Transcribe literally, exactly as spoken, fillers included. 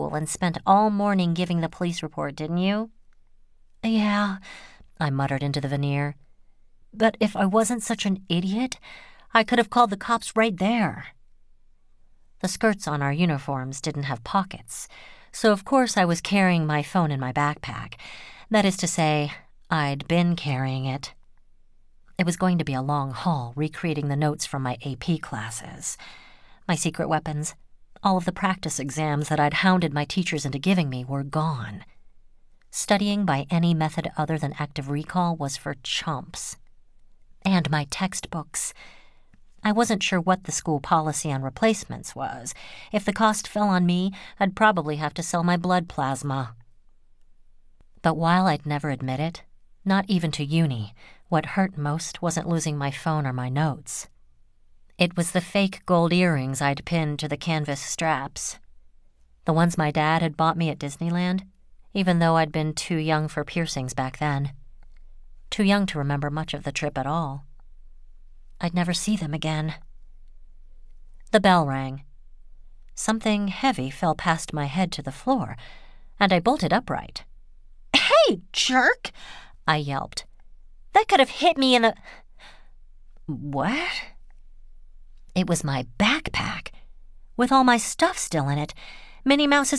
school and spent all morning giving the police report, didn't you?" "Yeah," I muttered into the veneer. "But if I wasn't such an idiot, I could have called the cops right there." The skirts on our uniforms didn't have pockets, so of course I was carrying my phone in my backpack. That is to say, I'd been carrying it. It was going to be a long haul recreating the notes from my A P classes. My secret weapons, all of the practice exams that I'd hounded my teachers into giving me, were gone. Studying by any method other than active recall was for chumps. And my textbooks. I wasn't sure what the school policy on replacements was. If the cost fell on me, I'd probably have to sell my blood plasma. But while I'd never admit it, not even to uni, what hurt most wasn't losing my phone or my notes. It was the fake gold earrings I'd pinned to the canvas straps. The ones my dad had bought me at Disneyland, even though I'd been too young for piercings back then. Too young to remember much of the trip at all. I'd never see them again. The bell rang. Something heavy fell past my head to the floor, and I bolted upright. "Hey, jerk!" I yelped. "That could have hit me in the—" What? It was my backpack, with all my stuff still in it. Minnie Mouse's